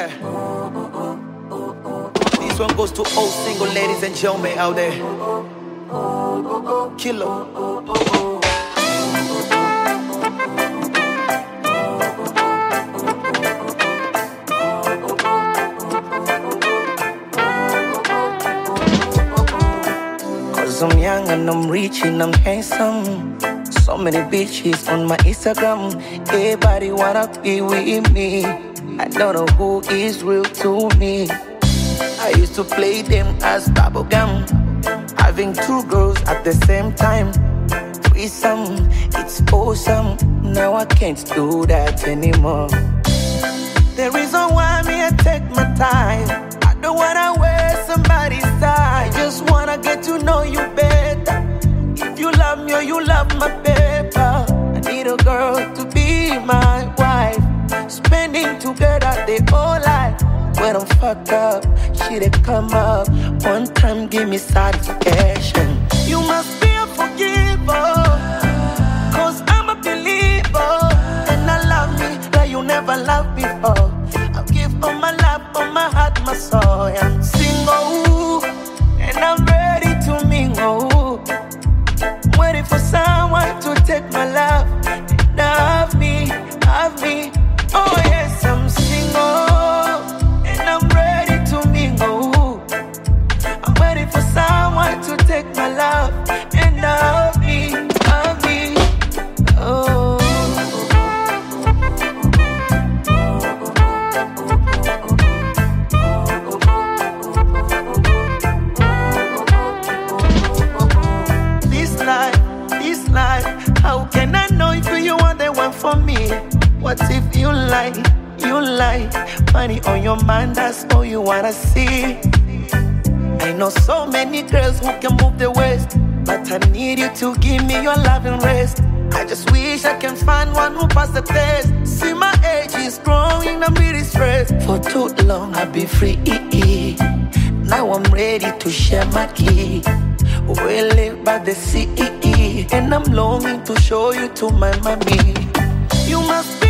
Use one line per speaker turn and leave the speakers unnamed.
Yeah. This one goes to all single ladies and gentlemen out there. Killer. Cause I'm young and I'm rich and I'm handsome. So many bitches on my Instagram. Everybody wanna be with me. I don't know who is real to me. I used to play them as bubblegum. Having two girls at the same time. Threesome, it's awesome. Now I can't do that anymore. The reason why me I take my time. I don't wanna waste somebody's time. I just wanna get to know you better. If you love me or you love my paper, I need a girl to be my wife. Spending together the whole life. When I'm fucked up, she dey come up. One time give me satisfaction. You must be a forgiver, cause I'm a believer. And I love me like you never loved before. I'll give all my love, all my heart, my soul. I'm single, and I'm ready to mingle. Waiting for someone to take my love and have me, have me. Oh yes, I'm single, and I'm ready to mingle. I'm waiting for someone to take my love and have me, have me. Oh. This life, how can I know if you are the one for me? What if you lie, money on your mind, that's all you wanna see. I know so many girls who can move the waist, but I need you to give me your love and rest. I just wish I can find one who pass the test. See my age is growing, I'm really stressed. For too long I've been free, now I'm ready to share my key. We live by the sea, and I'm longing to show you to my mommy. You must